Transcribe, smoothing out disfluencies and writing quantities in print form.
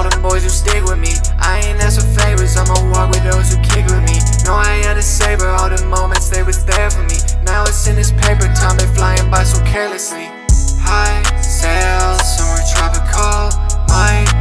all them boys who stick with me. I ain't ask for favors, I'ma walk with those who kick with me. Know I had to savor all the moments they was there for me. Now it's in this paper, time they flying by so carelessly. High sail, somewhere tropical, might